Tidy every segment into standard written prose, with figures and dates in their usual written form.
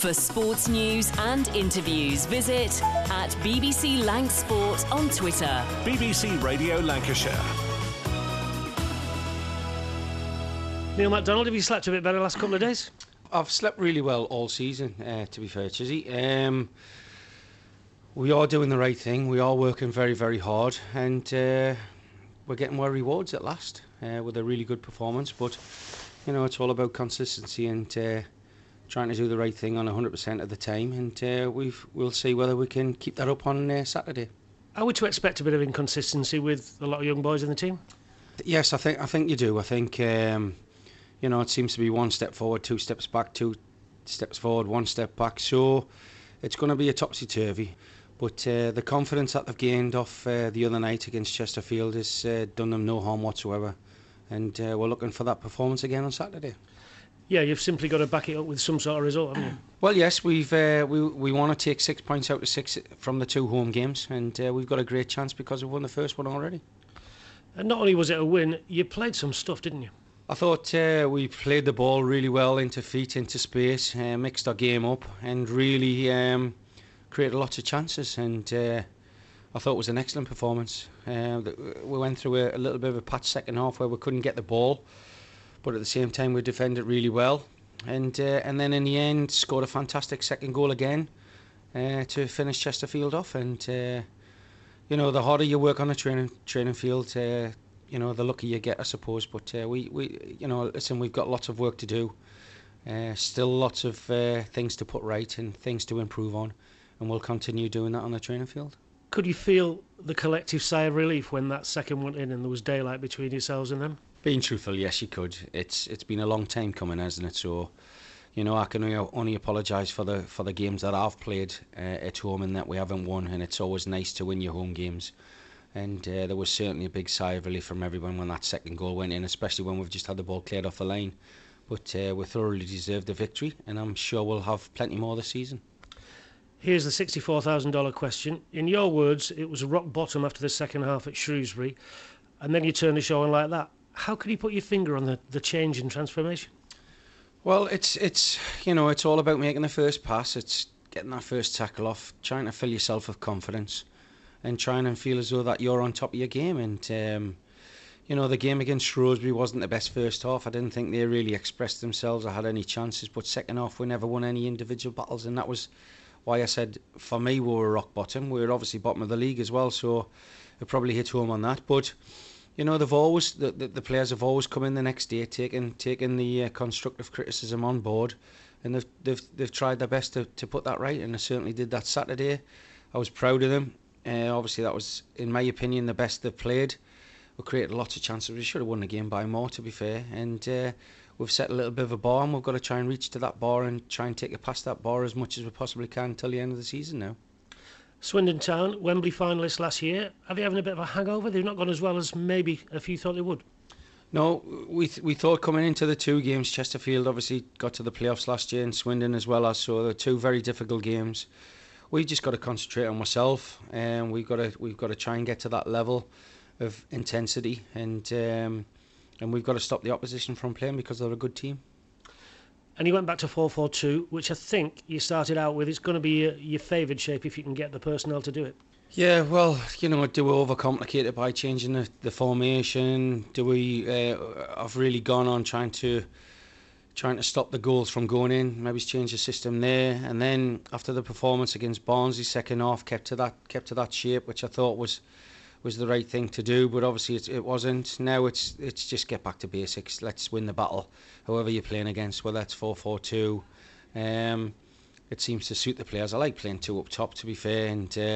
For sports news and interviews, visit at BBC Lanc Sport on Twitter. BBC Radio Lancashire. Neil MacDonald, have you slept a bit better the last couple of days? I've slept really well all season, to be fair, Chizzy. We are doing the right thing. We are working very, very hard, and we're getting our rewards at last with a really good performance. But, you know, it's all about consistency and trying to do the right thing on 100% of the time, and we'll see whether we can keep that up on Saturday. Are we to expect a bit of inconsistency with a lot of young boys in the team? Yes, I think you do. I think you know, it seems to be one step forward, two steps back, two steps forward, one step back. So it's going to be a topsy-turvy. But the confidence that they've gained off the other night against Chesterfield has done them no harm whatsoever. And we're looking for that performance again on Saturday. Yeah, you've simply got to back it up with some sort of result, haven't you? Well, yes, we want to take 6 points out of 6 from the 2 home games, and we've got a great chance because we've won the first one already. And not only was it a win, you played some stuff, didn't you? I thought we played the ball really well into feet, into space, mixed our game up, and really created lots of chances. And I thought it was an excellent performance. We went through a little bit of a patch second half where we couldn't get the ball, but at the same time we defended really well. And then in the end scored a fantastic second goal again to finish Chesterfield off. And you know, the harder you work on the training field, you know, the luckier you get, I suppose. But we you know, listen, we've got lots of work to do. Still lots of things to put right and things to improve on, and we'll continue doing that on the training field. Could you feel the collective sigh of relief when that second went in and there was daylight between yourselves and them? Being truthful, yes, you could. It's been a long time coming, hasn't it? So, you know, I can only apologise for the games that I've played at home and that we haven't won, and it's always nice to win your home games. And there was certainly a big sigh of relief from everyone when that second goal went in, especially when we've just had the ball cleared off the line. But we thoroughly deserved the victory, and I'm sure we'll have plenty more this season. Here's the $64,000 question. In your words, it was a rock bottom after the second half at Shrewsbury, and then you turned the show on like that. How could you put your finger on the change in transformation? Well, it's you know, it's all about making the first pass. It's getting that first tackle off, trying to fill yourself with confidence, and trying and feel as though that you're on top of your game. And you know, the game against Shrewsbury wasn't the best first half. I didn't think they really expressed themselves or had any chances. But second half, we never won any individual battles, and that was why I said, for me, we were rock bottom. We were obviously bottom of the league as well, so it probably hit home on that. But you know, they've always the players have always come in the next day, taking the constructive criticism on board, and they've tried their best to put that right, and they certainly did that Saturday. I was proud of them. Obviously, that was, in my opinion, the best they've played. We created lots of chances. We should have won the game by more, to be fair. And we've set a little bit of a bar, and we've got to try and reach to that bar and try and take it past that bar as much as we possibly can until the end of the season now. Swindon Town, Wembley finalists last year. Are they having a bit of a hangover? They've not gone as well as maybe a few thought they would. No, we thought coming into the 2 games, Chesterfield obviously got to the playoffs last year, and Swindon as well, so they're 2 very difficult games. We've just got to concentrate on ourselves, and we've got to try and get to that level of intensity, and we've got to stop the opposition from playing because they're a good team. And you went back to 4-4-2, which I think you started out with. It's going to be your favoured shape if you can get the personnel to do it. Yeah, well, you know, do we overcomplicate it by changing the formation? Do we have really gone on trying to stop the goals from going in? Maybe change the system there. And then after the performance against Barnsley, second half kept to that shape, which I thought was the right thing to do, but obviously it wasn't. Now it's just get back to basics. Let's win the battle, whoever you're playing against, whether it's 4-4-2. It seems to suit the players. I like playing 2 up top, to be fair,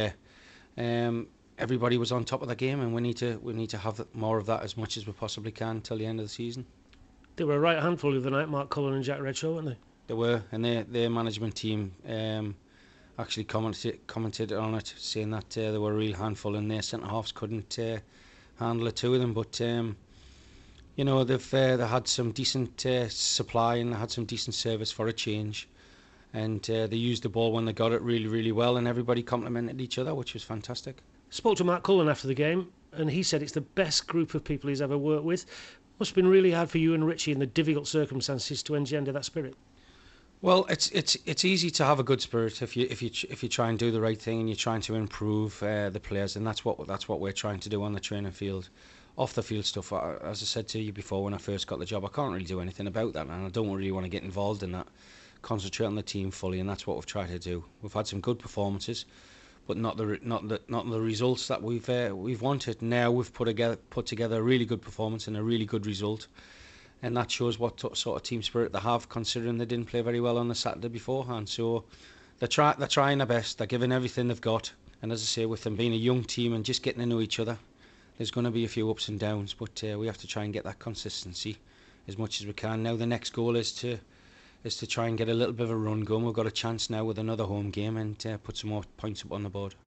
and everybody was on top of the game, and we need to have more of that as much as we possibly can till the end of the season. They were a right handful the other night, Mark Cullen and Jack Redshaw, weren't they? They were, and their management team actually commented on it, saying that they were a real handful and their centre-halves couldn't handle the 2 of them. But, you know, they had some decent supply and they had some decent service for a change. And they used the ball when they got it really, really well, and everybody complimented each other, which was fantastic. Spoke to Mark Cullen after the game, and he said it's the best group of people he's ever worked with. Must have been really hard for you and Richie in the difficult circumstances to engender that spirit. Well, it's easy to have a good spirit if you try and do the right thing and you're trying to improve the players, and that's what we're trying to do on the training field. Off the field stuff, as I said to you before, when I first got the job, I can't really do anything about that, and I don't really want to get involved in that. Concentrate on the team fully, and that's what we've tried to do. We've had some good performances, but not the results that we've wanted. Now we've put together a really good performance and a really good result, and that shows what sort of team spirit they have, considering they didn't play very well on the Saturday beforehand. So they're trying their best. They're giving everything they've got, and as I say, with them being a young team and just getting to know each other, there's going to be a few ups and downs, but we have to try and get that consistency as much as we can. Now the next goal is to try and get a little bit of a run going. We've got a chance now with another home game and put some more points up on the board.